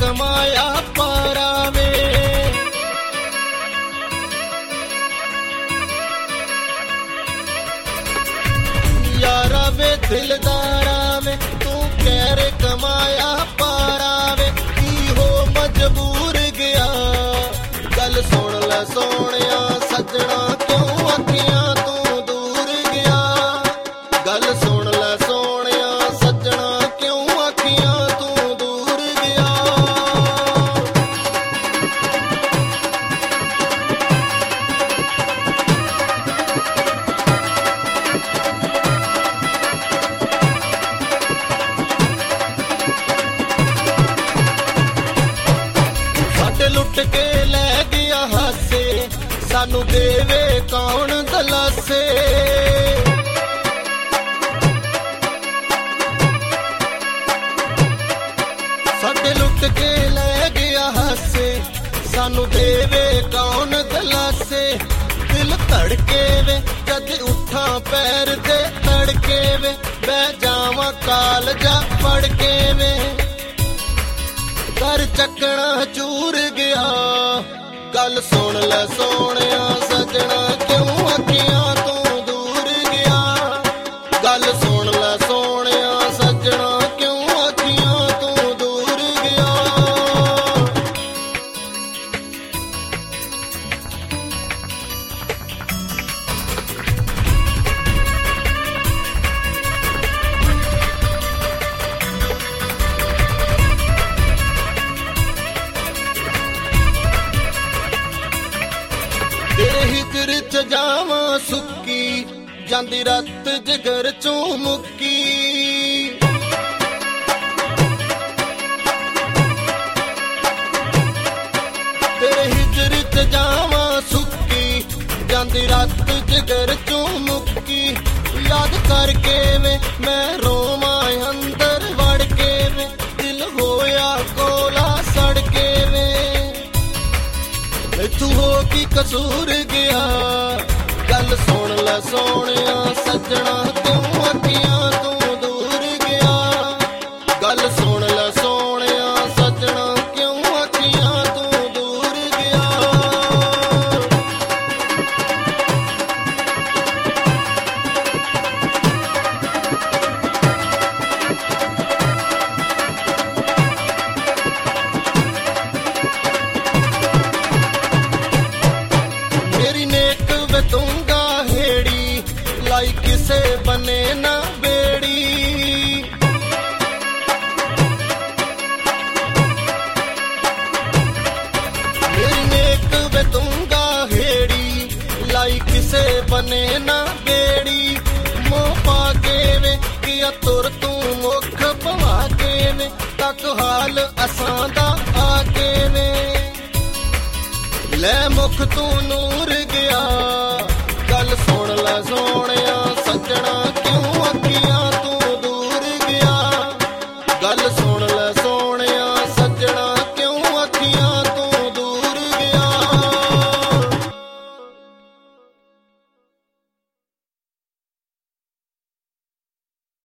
ਕਮਾਇਆ ਪਾਰਾ ਵੇ। ਯਾਰਾ ਵੇ ਦਿਲਦਾਰਾ ਵੇ ਤੂੰ ਕਹਿ ਕਮਾਇਆ ਪਾਰਾ ਵੇ, ਕੀ ਹੋ ਮਜਬੂਰ ਗਿਆ। ਗੱਲ ਸੁਣ ਲੈ ਸੋਹਣਿਆ ਸੱਜਣਾ ਕਿਉਂ ਅੱਖੀਆਂ ਤੋਂ ਦੂਰ ਗਿਆ। ਗੱਲ ਸੁਣ ਲੈ ਸੋਹਣਿਆ ਸੱਜਣਾ ਕਿਉਂ ਅੱਖੀਆਂ ਤੋਂ ਦੂਰ ਗਿਆ। ਸਾਡੇ ਲੁੱਟ ਕੇ ਲੈ ਗਿਆ ਹਾਸੇ, ਸਾਨੂੰ ਦੇਵੇ ਕੌਣ ਦਲਾਸੇ। ਸਾਡੇ ਲੁੱਟ ਕੇ ਲੈ ਗਿਆ ਹਾਸੇ, ਸਾਨੂੰ ਦੇਵੇ ਕੌਣ ਦਲਾਸੇ। ਦਿਲ ਧੜਕੇ ਵੇ ਜਦ ਉੱਠਾਂ ਪੈਰ ਤੇ ਤੜਕੇ ਵੇ, ਬਹਿ ਜਾਵਾਂ ਕਾਲਜਾ ਪੜ ਕੇ ਵੇ। ਕਰ ਚੱਕਣਾ ਚੂਰ ਗਿਆ। ਗੱਲ ਸੁਣ ਲੈ ਸੋਹਣਿਆ ਸੱਜਣਾ ਕਿਉਂ ਅੱਖੀਆਂ ਤੋਂ ਦੂਰ ਗਿਆ। ਗੱਲ ਸੁਣ ਲੈ ਸੋਹਣਿਆ ਸੱਜਣਾ ਕਿਉਂ ਅੱਖੀਆਂ ਤੋਂ ਦੂਰ ਗਿਆ। ਤੇਰੇ ਹਿਜਰ ਚ ਜਾਵਾਂ ਸੁੱਕੀ, ਜਾਂਦੀ ਰਾਤ ਜਿਗਰ ਚੋਂ ਮੁੱਕੀ। ਤੇਰੇ ਹਿਜਰ ਚ ਜਾਵਾਂ ਸੁੱਕੀ, ਜਾਂਦੀ ਰਾਤ ਜਿਗਰ ਚੋਂ ਮੁੱਕੀ। ਯਾਦ ਕਰਕੇ ਵੇ ਮੈਂ ਰੋਵਾਂ ਅੰਦਰ ਵੜ ਕੇ ਵੇ, ਦਿਲ ਹੋਇਆ ਕੋਲਾ ਸੜ ਕੇ ਵੇ। ਤੂੰ ਹੋ ਕੀ ਕਸੂਰ ਗਿਆ। ਗੱਲ ਸੁਣ ਲੈ ਸੋਹਣਿਆ ਸੱਜਣਾ ਕਿਉਂ ਅੱਖੀਆਂ ਤੋਂ ਦੂਰ ਗਿਆ। ਗੱਲ ਸੁਣ ਲੈ ਸੋਹਣਿਆ ਸੱਜਣਾ ਕਿਉਂ ਅੱਖੀਆਂ ਤੋਂ ਦੂਰ ਗਿਆ। ਮੇਰੀ ਨੇਕ ਵੇ ਤੂੰਗਾ ਹੇੜੀ, ਲਾਈ ਕਿਸੇ ਬਨੇ ਨਾ ਬੇੜੀ। ਮੇਰੀ ਨੇਕ ਵੇ ਤੂੰਗਾ ਹੇੜੀ, ਲਾਈ ਕਿਸੇ ਬਨੇ ਨਾ ਬੇੜੀ। ਮੋਹ ਪਾ ਕੇ ਵੇ ਕੀਆ ਤੁਰ ਤੂੰ ਮੁੱਖ ਪਵਾ ਕੇ ਵੇ, ਤੱਕ ਹਾਲ ਅਸਾਂ ਦਾ ਆ ਕੇ ਵੇ। ਲੈ ਮੁੱਖ ਤੂੰ ਨੂਰ